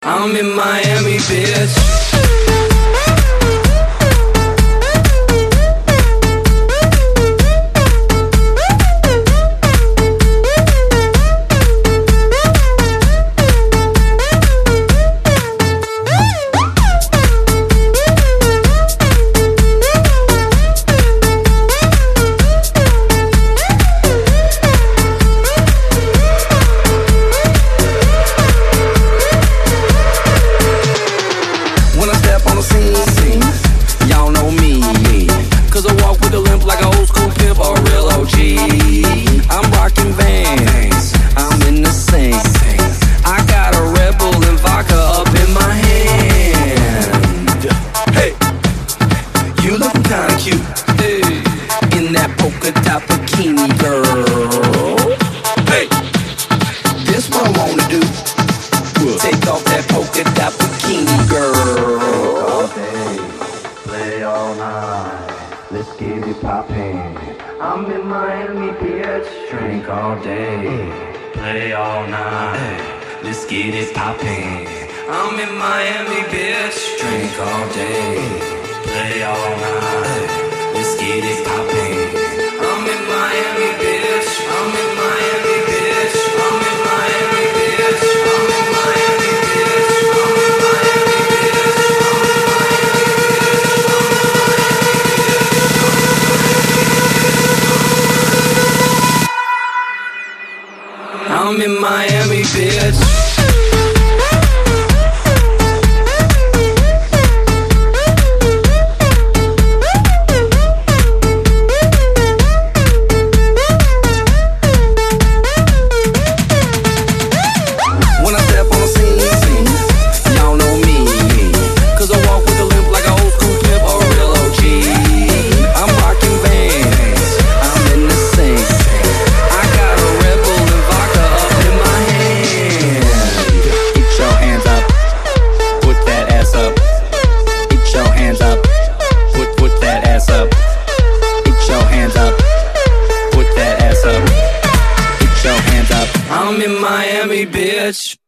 I'm in Miami, bitch. Y'all know me, cause I walk with a limp like an old school pimp or a real OG. I'm rocking Vans, I'm in the sink. I got a Red Bull and vodka up in my hand. Hey, you looking kinda cute, hey, in that polka dot bikini, girl. Hey, this what I wanna do. Take off that polka dot bikini, girl. Play all night, let's get it poppin'. I'm in Miami, bitch. Drink all day, play all night, let's get it poppin'. I'm in Miami, bitch. Drink all day, play all night, let's get it poppin'. I'm in Miami, bitch. I'm in Miami, bitch. I'm in Miami, bitch. I'm in Miami, bitch. I'm in Miami, bitch. I'm in Miami, bitch. When I step on the scene, y'all know me, cause I walk with a limp like an old school pimp or a real OG. I'm rocking Vans, I'm in the sink. I got a Red Bull and vodka up in my hand. Get your hands up, put that ass up. Get your hands up, put that ass up. Get your hands up, put that ass up. Get your hands up. I'm in Miami, bitch.